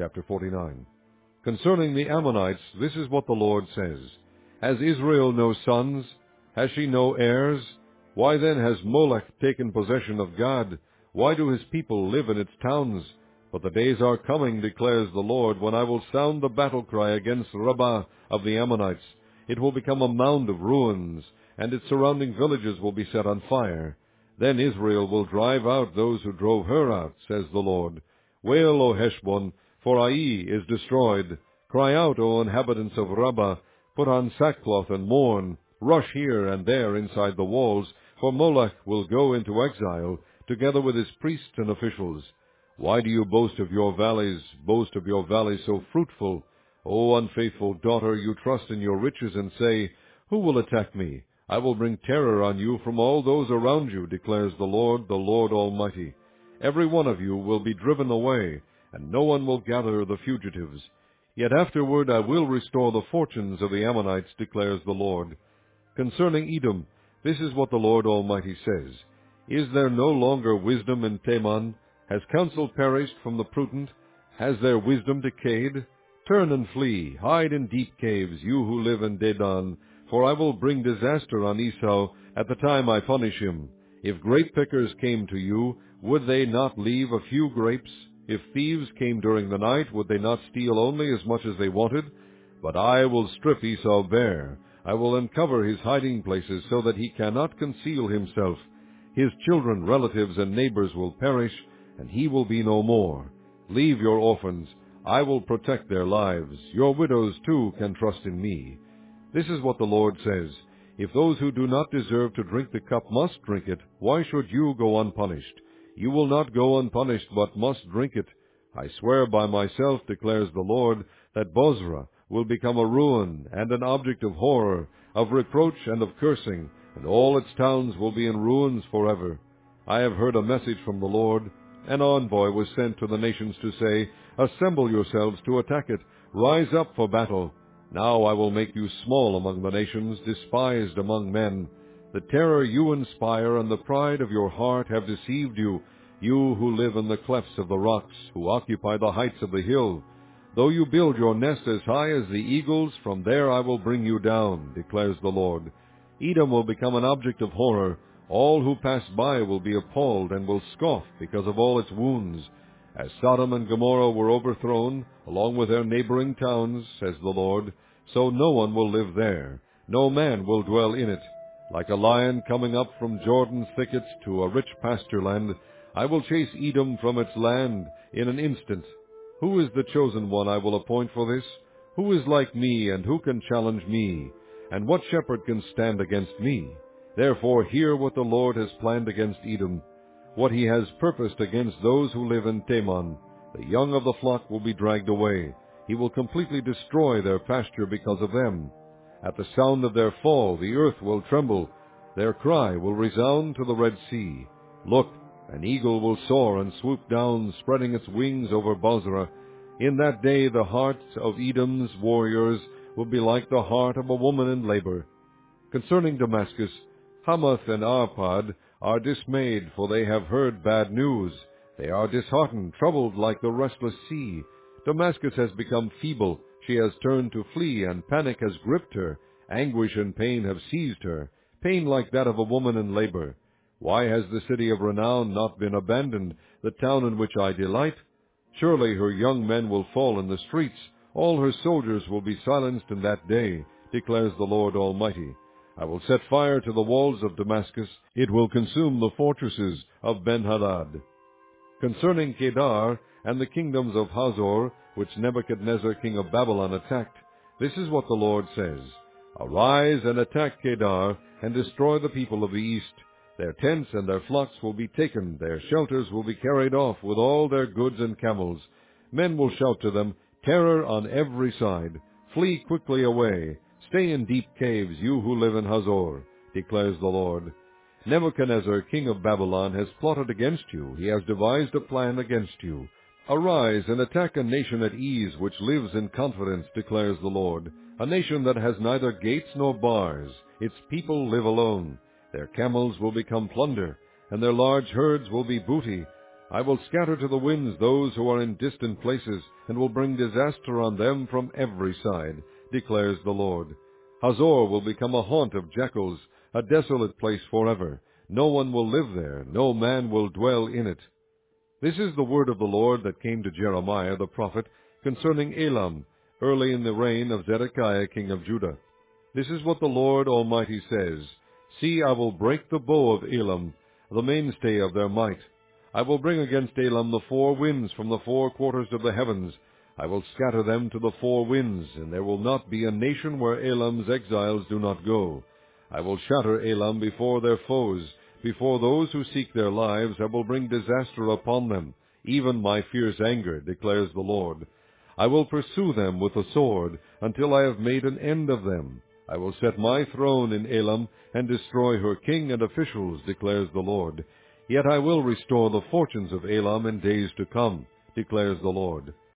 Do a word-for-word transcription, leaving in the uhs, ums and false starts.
Chapter forty-nine. Concerning the Ammonites, this is what the Lord says. Has Israel no sons? Has she no heirs? Why then has Molech taken possession of Gad? Why do his people live in its towns? But the days are coming, declares the Lord, when I will sound the battle cry against Rabbah of the Ammonites. It will become a mound of ruins, and its surrounding villages will be set on fire. Then Israel will drive out those who drove her out, says the Lord. Wail, O Heshbon, for Ai is destroyed. Cry out, O inhabitants of Rabbah, put on sackcloth and mourn. Rush here and there inside the walls, for Molech will go into exile, together with his priests and officials. Why do you boast of your valleys, boast of your valleys so fruitful? O unfaithful daughter, you trust in your riches and say, Who will attack me? I will bring terror on you from all those around you, declares the Lord, the Lord Almighty. Every one of you will be driven away, and no one will gather the fugitives. Yet afterward I will restore the fortunes of the Ammonites, declares the Lord. Concerning Edom, this is what the Lord Almighty says. Is there no longer wisdom in Teman? Has counsel perished from the prudent? Has their wisdom decayed? Turn and flee, hide in deep caves, you who live in Dedan, for I will bring disaster on Esau at the time I punish him. If grape pickers came to you, would they not leave a few grapes? If thieves came during the night, would they not steal only as much as they wanted? But I will strip Esau bare. I will uncover his hiding places so that he cannot conceal himself. His children, relatives, and neighbors will perish, and he will be no more. Leave your orphans. I will protect their lives. Your widows, too, can trust in me. This is what the Lord says. If those who do not deserve to drink the cup must drink it, why should you go unpunished? You will not go unpunished, but must drink it. I swear by myself, declares the Lord, that Bozrah will become a ruin and an object of horror, of reproach and of cursing, and all its towns will be in ruins forever. I have heard a message from the Lord. An envoy was sent to the nations to say, Assemble yourselves to attack it. Rise up for battle. Now I will make you small among the nations, despised among men. The terror you inspire and the pride of your heart have deceived you, you who live in the clefts of the rocks, who occupy the heights of the hill. Though you build your nest as high as the eagles, from there I will bring you down, declares the Lord. Edom will become an object of horror. All who pass by will be appalled and will scoff because of all its wounds. As Sodom and Gomorrah were overthrown, along with their neighboring towns, says the Lord, so no one will live there. No man will dwell in it. Like a lion coming up from Jordan's thickets to a rich pasture land, I will chase Edom from its land in an instant. Who is the chosen one I will appoint for this? Who is like me, and who can challenge me? And what shepherd can stand against me? Therefore hear what the Lord has planned against Edom, what he has purposed against those who live in Teman. The young of the flock will be dragged away. He will completely destroy their pasture because of them. At the sound of their fall, the earth will tremble. Their cry will resound to the Red Sea. Look, an eagle will soar and swoop down, spreading its wings over Bozrah. In that day the hearts of Edom's warriors will be like the heart of a woman in labor. Concerning Damascus, Hamath and Arpad are dismayed, for they have heard bad news. They are disheartened, troubled like the restless sea. Damascus has become feeble. She has turned to flee, and panic has gripped her. Anguish and pain have seized her, pain like that of a woman in labor. Why has the city of renown not been abandoned, the town in which I delight? Surely her young men will fall in the streets. All her soldiers will be silenced in that day, declares the Lord Almighty. I will set fire to the walls of Damascus. It will consume the fortresses of Ben-Hadad. Concerning Kedar and the kingdoms of Hazor, which Nebuchadnezzar king of Babylon attacked, this is what the Lord says. Arise and attack Kedar, and destroy the people of the east. Their tents and their flocks will be taken, their shelters will be carried off with all their goods and camels. Men will shout to them, Terror on every side. Flee quickly away. Stay in deep caves, you who live in Hazor, declares the Lord. Nebuchadnezzar, king of Babylon, has plotted against you. He has devised a plan against you. Arise and attack a nation at ease, which lives in confidence, declares the Lord. A nation that has neither gates nor bars. Its people live alone. Their camels will become plunder, and their large herds will be booty. I will scatter to the winds those who are in distant places, and will bring disaster on them from every side, declares the Lord. Hazor will become a haunt of jackals, a desolate place forever. No one will live there, no man will dwell in it. This is the word of the Lord that came to Jeremiah the prophet concerning Elam, early in the reign of Zedekiah king of Judah. This is what the Lord Almighty says, See, I will break the bow of Elam, the mainstay of their might. I will bring against Elam the four winds from the four quarters of the heavens. I will scatter them to the four winds, and there will not be a nation where Elam's exiles do not go. I will shatter Elam before their foes. Before those who seek their lives, I will bring disaster upon them, even my fierce anger, declares the Lord. I will pursue them with the sword, until I have made an end of them. I will set my throne in Elam, and destroy her king and officials, declares the Lord. Yet I will restore the fortunes of Elam in days to come, declares the Lord.